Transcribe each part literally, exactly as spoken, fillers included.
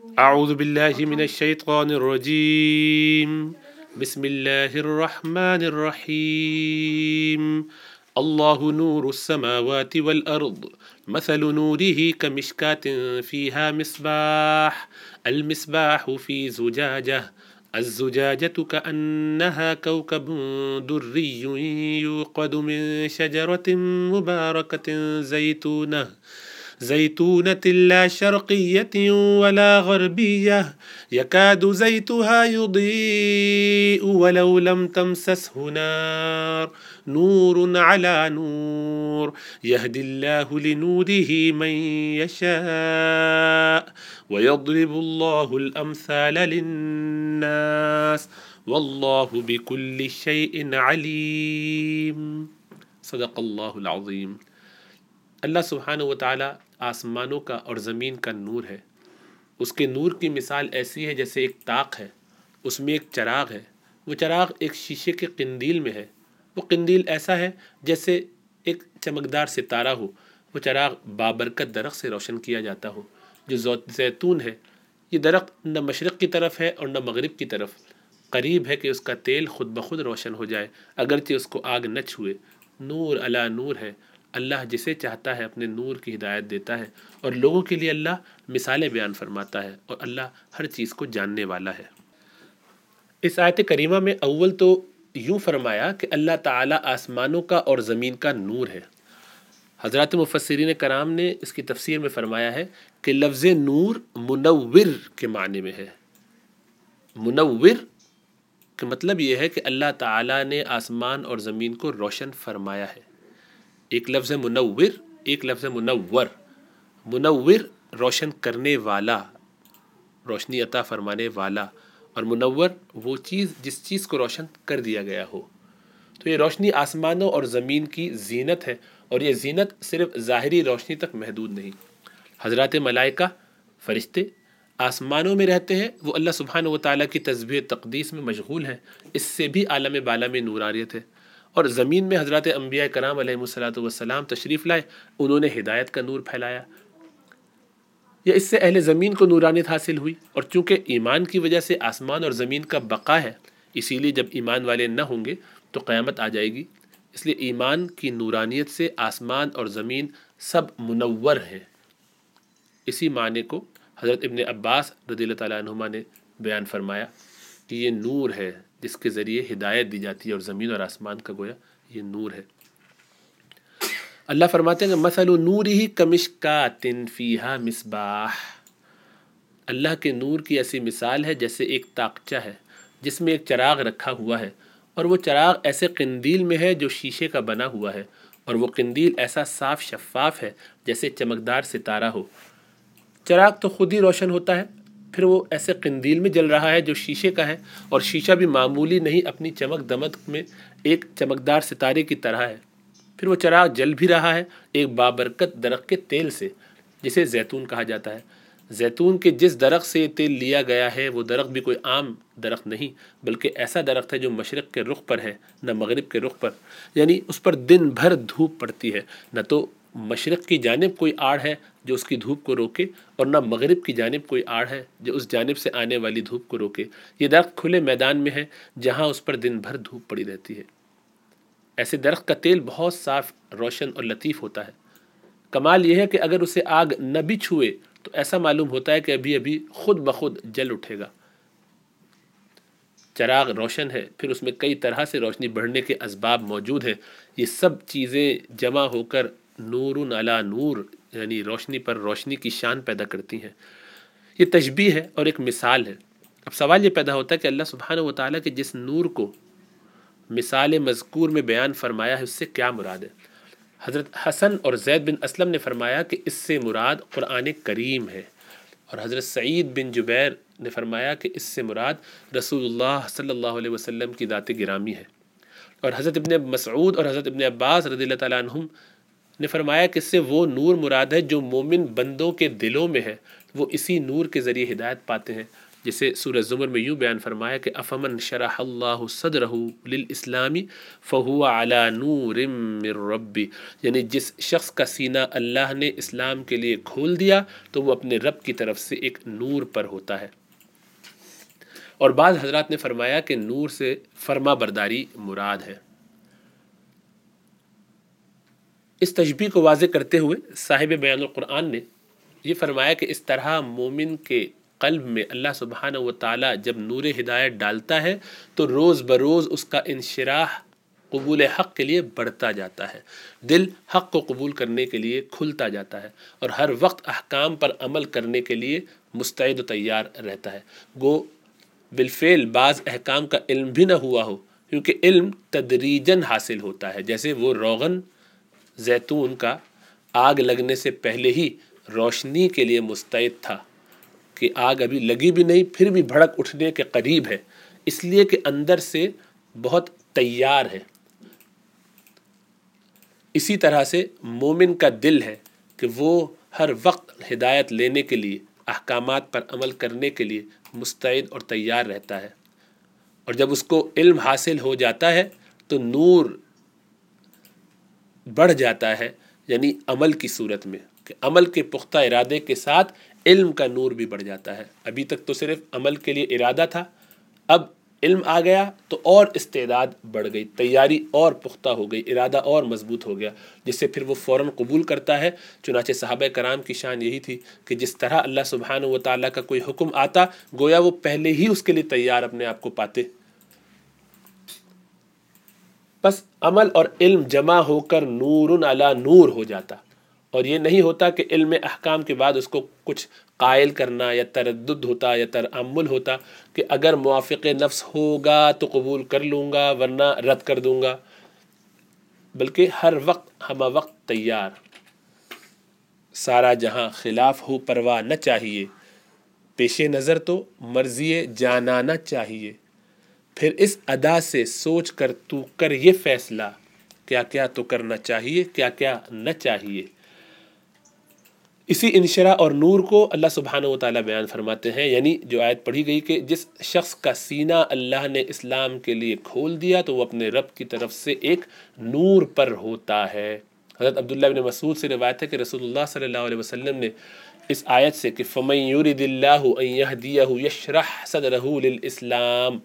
أعوذ بالله من الشيطان الرجيم. بسم الله الرحمن الرحيم. الله نور السماوات والأرض مثل نوره كمشكاة فيها مصباح المصباح في زجاجة الزجاجة كأنها كوكب دري يوقد من شجرة مباركة زيتونة زيتونة لا شرقية ولا غربية يكاد زيتها يضيء ولو لم تمسسه نار نور على نور يهدي الله لنوره من يشاء ويضرب الله الأمثال للناس والله بكل شيء عليم. صدق اللہ العظیم. اللہ سبحانہ و تعالیٰ آسمانوں کا اور زمین کا نور ہے. اس کے نور کی مثال ایسی ہے جیسے ایک طاق ہے، اس میں ایک چراغ ہے. وہ چراغ ایک شیشے کے قندیل میں ہے. وہ قندیل ایسا ہے جیسے ایک چمکدار ستارہ ہو. وہ چراغ بابرکت درخت سے روشن کیا جاتا ہو جو زیتون ہے. یہ درخت نہ مشرق کی طرف ہے اور نہ مغرب کی طرف. قریب ہے کہ اس کا تیل خود بخود روشن ہو جائے اگرچہ اس کو آگ نہ چھوئے. نور علی نور ہے. اللہ جسے چاہتا ہے اپنے نور کی ہدایت دیتا ہے اور لوگوں کے لیے اللہ مثالیں بیان فرماتا ہے اور اللہ ہر چیز کو جاننے والا ہے. اس آیت کریمہ میں اول تو یوں فرمایا کہ اللہ تعالیٰ آسمانوں کا اور زمین کا نور ہے. حضرات مفسرین کرام نے اس کی تفسیر میں فرمایا ہے کہ لفظ نور منور کے معنی میں ہے. منور کا مطلب یہ ہے کہ اللہ تعالیٰ نے آسمان اور زمین کو روشن فرمایا ہے. ایک لفظ منور، ایک لفظ منور. منور روشن کرنے والا، روشنی عطا فرمانے والا، اور منور وہ چیز جس چیز کو روشن کر دیا گیا ہو. تو یہ روشنی آسمانوں اور زمین کی زینت ہے اور یہ زینت صرف ظاہری روشنی تک محدود نہیں. حضرات ملائکہ فرشتے آسمانوں میں رہتے ہیں، وہ اللہ سبحانہ و تعالیٰ کی تسبیح تقدیس میں مشغول ہیں. اس سے بھی عالم بالا میں نورانیت ہے. اور زمین میں حضرات انبیاء کرام علیہ الصلاۃ والسلام تشریف لائے، انہوں نے ہدایت کا نور پھیلایا. یا اس سے اہل زمین کو نورانیت حاصل ہوئی. اور چونکہ ایمان کی وجہ سے آسمان اور زمین کا بقا ہے، اسی لیے جب ایمان والے نہ ہوں گے تو قیامت آ جائے گی. اس لیے ایمان کی نورانیت سے آسمان اور زمین سب منور ہیں. اسی معنی کو حضرت ابن عباس رضی اللہ تعالیٰ عنہما نے بیان فرمایا کہ یہ نور ہے جس کے ذریعے ہدایت دی جاتی ہے، اور زمین اور آسمان کا گویا یہ نور ہے. اللہ فرماتے ہیں کہ مثل نورہ کمشکات فیہا مصباح. اللہ کے نور کی ایسی مثال ہے جیسے ایک طاقچہ ہے جس میں ایک چراغ رکھا ہوا ہے، اور وہ چراغ ایسے قندیل میں ہے جو شیشے کا بنا ہوا ہے، اور وہ قندیل ایسا صاف شفاف ہے جیسے چمکدار ستارہ ہو. چراغ تو خود ہی روشن ہوتا ہے، پھر وہ ایسے قندیل میں جل رہا ہے جو شیشے کا ہے، اور شیشہ بھی معمولی نہیں، اپنی چمک دمک میں ایک چمکدار ستارے کی طرح ہے. پھر وہ چراغ جل بھی رہا ہے ایک بابرکت درخت کے تیل سے جسے زیتون کہا جاتا ہے. زیتون کے جس درخت سے یہ تیل لیا گیا ہے وہ درخت بھی کوئی عام درخت نہیں، بلکہ ایسا درخت ہے جو مشرق کے رخ پر ہے نہ مغرب کے رخ پر. یعنی اس پر دن بھر دھوپ پڑتی ہے، نہ تو مشرق کی جانب کوئی آڑ ہے جو اس کی دھوپ کو روکے، اور نہ مغرب کی جانب کوئی آڑ ہے جو اس جانب سے آنے والی دھوپ کو روکے. یہ درخت کھلے میدان میں ہے جہاں اس پر دن بھر دھوپ پڑی رہتی ہے. ایسے درخت کا تیل بہت صاف، روشن اور لطیف ہوتا ہے. کمال یہ ہے کہ اگر اسے آگ نہ بھی چھوئے تو ایسا معلوم ہوتا ہے کہ ابھی ابھی خود بخود جل اٹھے گا. چراغ روشن ہے، پھر اس میں کئی طرح سے روشنی بڑھنے کے اسباب موجود ہیں. یہ سب چیزیں جمع ہو کر نور علی نور یعنی روشنی پر روشنی کی شان پیدا کرتی ہیں. یہ تشبیہ ہے اور ایک مثال ہے. اب سوال یہ پیدا ہوتا ہے کہ اللہ سبحانہ و تعالیٰ کے جس نور کو مثال مذکور میں بیان فرمایا ہے اس سے کیا مراد ہے؟ حضرت حسن اور زید بن اسلم نے فرمایا کہ اس سے مراد قرآن کریم ہے، اور حضرت سعید بن جبیر نے فرمایا کہ اس سے مراد رسول اللہ صلی اللہ علیہ وسلم کی ذات گرامی ہے. اور حضرت ابن مسعود اور حضرت ابن عباس رضی اللہ تعالیٰ عنہم نے فرمایا کہ اس سے وہ نور مراد ہے جو مومن بندوں کے دلوں میں ہے، وہ اسی نور کے ذریعے ہدایت پاتے ہیں. جسے سورہ زمر میں یوں بیان فرمایا کہ افمن شرح اللہ صدرہ للاسلام فہو علی نور من ربی، یعنی جس شخص کا سینہ اللہ نے اسلام کے لیے کھول دیا تو وہ اپنے رب کی طرف سے ایک نور پر ہوتا ہے۔ اور بعض حضرات نے فرمایا کہ نور سے فرما برداری مراد ہے۔ اس تشبیہ کو واضح کرتے ہوئے صاحب بیان القرآن نے یہ فرمایا کہ اس طرح مومن کے قلب میں اللہ سبحانہ و تعالی جب نور ہدایت ڈالتا ہے تو روز بروز اس کا انشراح قبول حق کے لیے بڑھتا جاتا ہے، دل حق کو قبول کرنے کے لیے کھلتا جاتا ہے اور ہر وقت احکام پر عمل کرنے کے لیے مستعد و تیار رہتا ہے۔ گو بالفعل بعض احکام کا علم بھی نہ ہوا ہو، کیونکہ علم تدریجاً حاصل ہوتا ہے، جیسے وہ روغن زیتون کا آگ لگنے سے پہلے ہی روشنی کے لیے مستعد تھا کہ آگ ابھی لگی بھی نہیں پھر بھی بھڑک اٹھنے کے قریب ہے، اس لیے کہ اندر سے بہت تیار ہے۔ اسی طرح سے مومن کا دل ہے کہ وہ ہر وقت ہدایت لینے کے لیے، احکامات پر عمل کرنے کے لیے مستعد اور تیار رہتا ہے، اور جب اس کو علم حاصل ہو جاتا ہے تو نور بڑھ جاتا ہے، یعنی عمل کی صورت میں کہ عمل کے پختہ ارادے کے ساتھ علم کا نور بھی بڑھ جاتا ہے۔ ابھی تک تو صرف عمل کے لیے ارادہ تھا، اب علم آ گیا تو اور استعداد بڑھ گئی، تیاری اور پختہ ہو گئی، ارادہ اور مضبوط ہو گیا، جس سے پھر وہ فوراً قبول کرتا ہے۔ چنانچہ صحابہ کرام کی شان یہی تھی کہ جس طرح اللہ سبحانہ و تعالیٰ کا کوئی حکم آتا گویا وہ پہلے ہی اس کے لیے تیار اپنے آپ کو پاتے۔ بس عمل اور علم جمع ہو کر نور علی نور ہو جاتا، اور یہ نہیں ہوتا کہ علم احکام کے بعد اس کو کچھ قائل کرنا یا تردد ہوتا یا ترامل ہوتا کہ اگر موافق نفس ہوگا تو قبول کر لوں گا ورنہ رد کر دوں گا، بلکہ ہر وقت ہمہ وقت تیار۔ سارا جہاں خلاف ہو پرواہ نہ چاہیے، پیش نظر تو مرضی جانانا چاہیے، پھر اس ادا سے سوچ کر تو کر یہ فیصلہ، کیا کیا تو کرنا چاہیے کیا کیا نہ چاہیے۔ اسی انشراح اور نور کو اللہ سبحانہ و تعالیٰ بیان فرماتے ہیں، یعنی جو آیت پڑھی گئی کہ جس شخص کا سینہ اللہ نے اسلام کے لیے کھول دیا تو وہ اپنے رب کی طرف سے ایک نور پر ہوتا ہے۔ حضرت عبداللہ بن مسعود سے روایت ہے کہ رسول اللہ صلی اللہ علیہ وسلم نے اس آیت سے کہ فَمَن يُرِدِ اللَّهُ أَن يَهْدِيَهُ يَشْرَحْ صَدْرَهُ لِلْإِسْلَامِ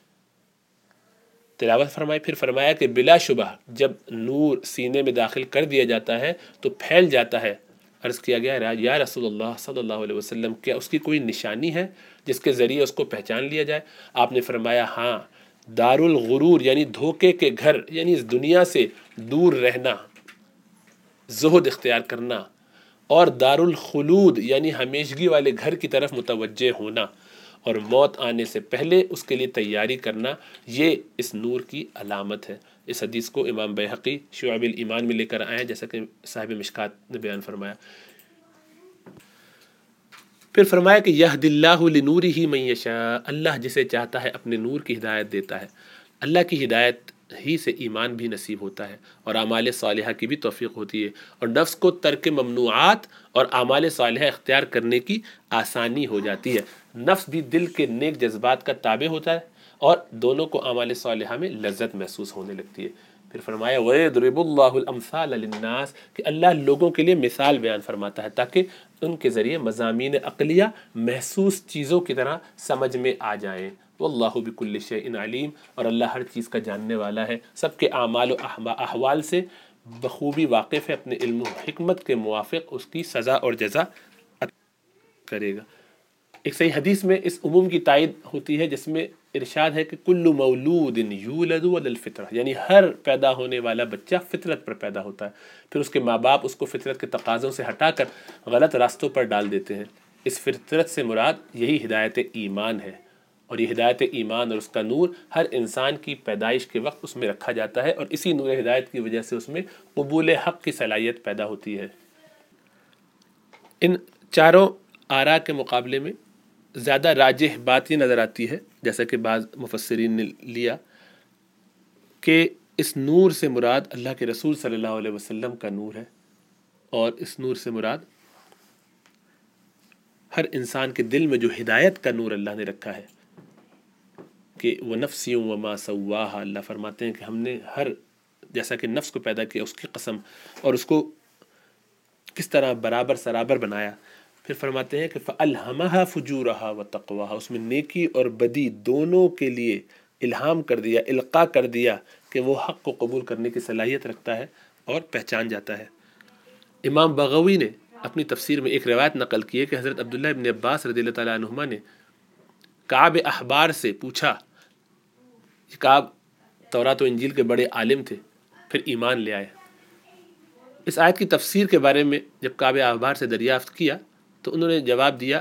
تلاوت فرمائی، پھر فرمایا کہ بلا شبہ جب نور سینے میں داخل کر دیا جاتا ہے تو پھیل جاتا ہے۔ عرض کیا گیا یا رسول اللہ صلی اللہ علیہ وسلم کیا اس کی کوئی نشانی ہے جس کے ذریعے اس کو پہچان لیا جائے؟ آپ نے فرمایا ہاں، دار الغرور یعنی دھوکے کے گھر، یعنی اس دنیا سے دور رہنا، زہد اختیار کرنا، اور دار الخلود یعنی ہمیشگی والے گھر کی طرف متوجہ ہونا اور موت آنے سے پہلے اس کے لیے تیاری کرنا، یہ اس نور کی علامت ہے۔ اس حدیث کو امام بیہقی شعب الایمان میں لے کر آئے ہیں، جیسا کہ صاحب مشکات نے بیان فرمایا۔ پھر فرمایا کہ یہد اللہ لنورہ من یشاء، اللہ جسے چاہتا ہے اپنے نور کی ہدایت دیتا ہے۔ اللہ کی ہدایت ہی سے ایمان بھی نصیب ہوتا ہے اور اعمال صالحہ کی بھی توفیق ہوتی ہے، اور نفس کو ترک ممنوعات اور اعمال صالحہ اختیار کرنے کی آسانی ہو جاتی ہے۔ نفس بھی دل کے نیک جذبات کا تابع ہوتا ہے اور دونوں کو اعمال صالحہ میں لذت محسوس ہونے لگتی ہے۔ پھر فرمایا وَيَضْرِبُ اللَّهُ الْأَمْثَالَ لِلنَّاسِ کہ اللہ لوگوں کے لیے مثال بیان فرماتا ہے تاکہ ان کے ذریعے مضامین عقلیہ محسوس چیزوں کی طرح سمجھ میں آ جائیں۔ واللہ بکل شیء علیم، اور اللہ ہر چیز کا جاننے والا ہے، سب کے اعمال و احوال سے بخوبی واقف ہے، اپنے علم و حکمت کے موافق اس کی سزا اور جزا کرے گا۔ ایک صحیح حدیث میں اس عموم کی تائید ہوتی ہے جس میں ارشاد ہے کہ کل مولود یولد علی الفطرہ، یعنی ہر پیدا ہونے والا بچہ فطرت پر پیدا ہوتا ہے، پھر اس کے ماں باپ اس کو فطرت کے تقاضوں سے ہٹا کر غلط راستوں پر ڈال دیتے ہیں۔ اس فطرت سے مراد یہی ہدایت ایمان ہے، اور یہ ہدایت ایمان اور اس کا نور ہر انسان کی پیدائش کے وقت اس میں رکھا جاتا ہے، اور اسی نور ہدایت کی وجہ سے اس میں قبول حق کی صلاحیت پیدا ہوتی ہے۔ ان چاروں آراء کے مقابلے میں زیادہ راجح بات یہ نظر آتی ہے، جیسا کہ بعض مفسرین نے لیا، کہ اس نور سے مراد اللہ کے رسول صلی اللہ علیہ وسلم کا نور ہے، اور اس نور سے مراد ہر انسان کے دل میں جو ہدایت کا نور اللہ نے رکھا ہے کہ وہ نفسی وما سواہا، اللہ فرماتے ہیں کہ ہم نے ہر جیسا کہ نفس کو پیدا کیا اس کی قسم، اور اس کو کس طرح برابر سرابر بنایا. پھر فرماتے ہیں کہ فَأَلْهَمَهَا فُجُورَهَا وَتَقْوَاهَا، اس میں نیکی اور بدی دونوں کے لیے الہام کر دیا، القاء کر دیا کہ وہ حق کو قبول کرنے کی صلاحیت رکھتا ہے اور پہچان جاتا ہے. امام بغوی نے اپنی تفسیر میں ایک روایت نقل کی ہے کہ حضرت عبداللہ ابن عباس رضی اللہ تعالیٰ عنہما نے کعب احبار سے پوچھا، کعب تورات و انجیل کے بڑے عالم تھے، پھر ایمان لے آئے. اس آیت کی تفسیر کے بارے میں جب کعب احبار سے دریافت کیا تو انہوں نے جواب دیا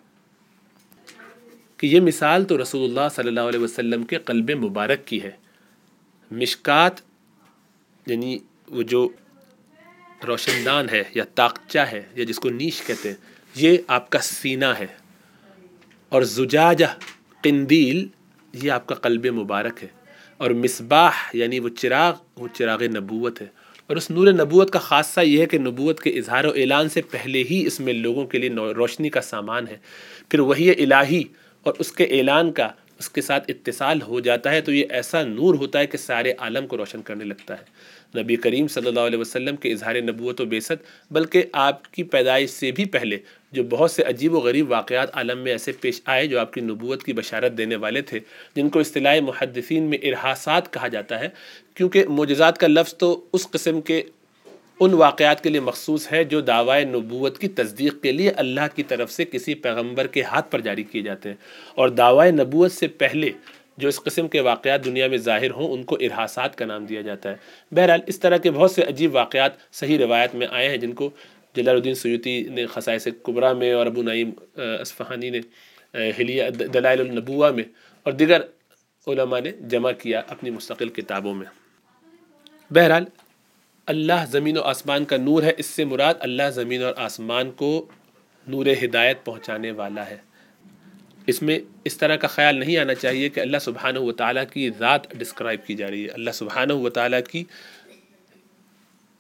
کہ یہ مثال تو رسول اللہ صلی اللہ علیہ وسلم کے قلب مبارک کی ہے. مشکات یعنی وہ جو روشن دان ہے یا تاقچہ ہے یا جس کو نیش کہتے ہیں، یہ آپ کا سینہ ہے، اور زجاجہ قندیل یہ آپ کا قلب مبارک ہے، اور مصباح یعنی وہ چراغ وہ چراغ نبوت ہے. اور اس نور نبوت کا خاصہ یہ ہے کہ نبوت کے اظہار و اعلان سے پہلے ہی اس میں لوگوں کے لیے روشنی کا سامان ہے. پھر وحی الہی اور اس کے اعلان کا اس کے ساتھ اتصال ہو جاتا ہے تو یہ ایسا نور ہوتا ہے کہ سارے عالم کو روشن کرنے لگتا ہے. نبی کریم صلی اللہ علیہ وسلم کے اظہار نبوت و بعثت، بلکہ آپ کی پیدائش سے بھی پہلے جو بہت سے عجیب و غریب واقعات عالم میں ایسے پیش آئے جو آپ کی نبوت کی بشارت دینے والے تھے، جن کو اصطلاح محدثین میں ارہاسات کہا جاتا ہے، کیونکہ معجزات کا لفظ تو اس قسم کے ان واقعات کے لیے مخصوص ہے جو دعوی نبوت کی تصدیق کے لیے اللہ کی طرف سے کسی پیغمبر کے ہاتھ پر جاری کیے جاتے ہیں، اور دعوی نبوت سے پہلے جو اس قسم کے واقعات دنیا میں ظاہر ہوں ان کو ارہاسات کا نام دیا جاتا ہے. بہرحال اس طرح کے بہت سے عجیب واقعات صحیح روایت میں آئے ہیں جن کو جلال الدین سیوطی نے خصائص کبریٰ میں اور ابو نعیم اصفہانی نے حلیہ دلائل النبوہ میں اور دیگر علماء نے جمع کیا اپنی مستقل کتابوں میں. بہرحال اللہ زمین و آسمان کا نور ہے، اس سے مراد اللہ زمین اور آسمان کو نور ہدایت پہنچانے والا ہے. اس میں اس طرح کا خیال نہیں آنا چاہیے کہ اللہ سبحانہ و تعالیٰ کی ذات ڈسکرائب کی جا رہی ہے. اللہ سبحانہ و تعالیٰ کی